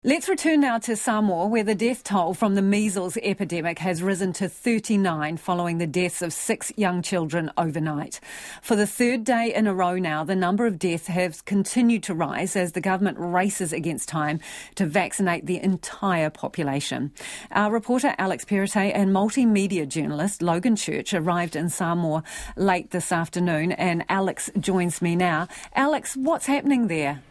Let's return now to Samoa, where the death toll from the measles epidemic has risen to 39 following the deaths of 6 young children overnight. For the third day in a row now, the number of deaths has continued to rise as the government races against time to vaccinate the entire population. Our reporter Alex Perrottet and multimedia journalist Logan Church arrived in Samoa late this afternoon, and Alex joins me now. Alex, what's happening there?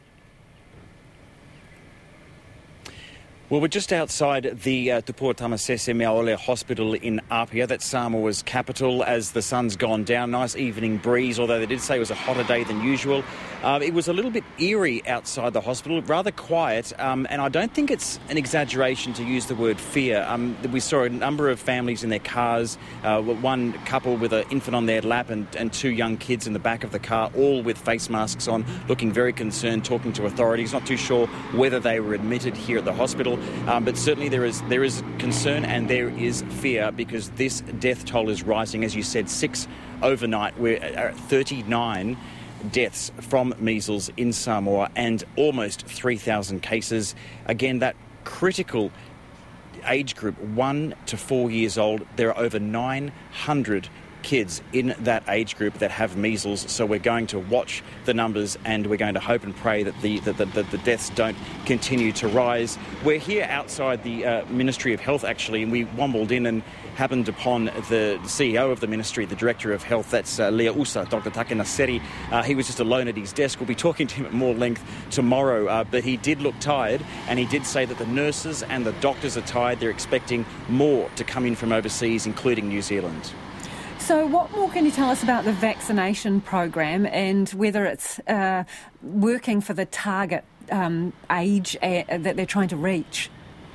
Well, we're just outside the Tupua Tamasese Meaole Hospital in Apia. That's Samoa's capital as the sun's gone down. Nice evening breeze, although they did say it was a hotter day than usual. It was a little bit eerie outside the hospital, rather quiet, and I don't think it's an exaggeration to use the word fear. We saw a number of families in their cars, one couple with an infant on their lap and 2 young kids in the back of the car, all with face masks on, looking very concerned, talking to authorities. Not too sure whether they were admitted here at the hospital. But certainly there is concern and there is fear because this death toll is rising. As you said, 6 overnight. We're at 39 deaths from measles in Samoa and almost 3,000 cases. Again, that critical age group, 1 to 4 years old, there are over 900 kids in that age group that have measles, so we're going to watch the numbers and we're going to hope and pray that the deaths don't continue to rise. We're here outside the Ministry of Health actually, and we wombled in and happened upon the CEO of the Ministry, the Director of Health, that's Lea Usa, Dr. Takena Seri. He was just alone at his desk. We'll be talking to him at more length tomorrow, but he did look tired, and he did say that the nurses and the doctors are tired. They're expecting more to come in from overseas, including New Zealand. So what more can you tell us about the vaccination program and whether it's working for the target age that they're trying to reach?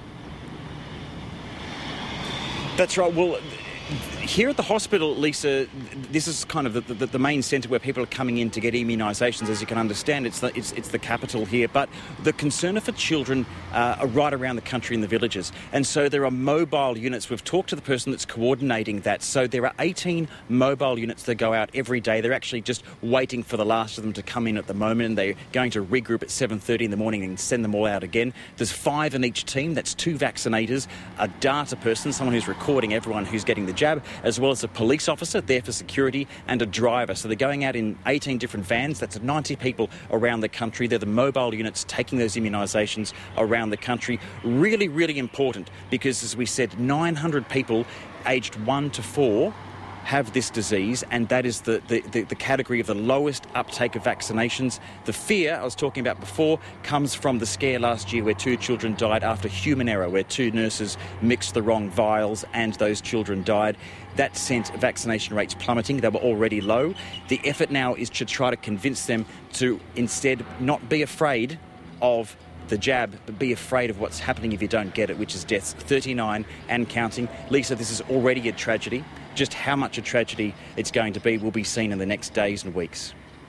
That's right. Well, here at the hospital, Lisa, this is kind of the main centre where people are coming in to get immunisations. As you can understand, it's the capital here. But the concern for children are right around the country in the villages. And so there are mobile units. We've talked to the person that's coordinating that. So there are 18 mobile units that go out every day. They're actually just waiting for the last of them to come in at the moment, and they're going to regroup at 7:30 in the morning and send them all out again. There's 5 in each team. That's 2 vaccinators, a data person, someone who's recording everyone who's getting the jab, as well as a police officer there for security and a driver. So they're going out in 18 different vans. That's 90 people around the country. They're the mobile units taking those immunisations around the country. Really, really important because, as we said, 900 people aged 1 to 4 have this disease, and that is the category of the lowest uptake of vaccinations. The fear I was talking about before comes from the scare last year where 2 children died after human error, where 2 nurses mixed the wrong vials and those children died. That sent vaccination rates plummeting. They were already low. The effort now is to try to convince them to instead not be afraid of the jab, but be afraid of what's happening if you don't get it, which is deaths, 39 and counting. Lisa, this is already a tragedy. Just how much a tragedy it's going to be will be seen in the next days and weeks.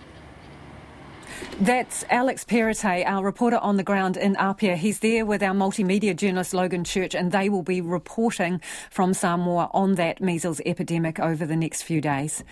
That's Alex Perrottet, our reporter on the ground in Apia. He's there with our multimedia journalist Logan Church, and they will be reporting from Samoa on that measles epidemic over the next few days.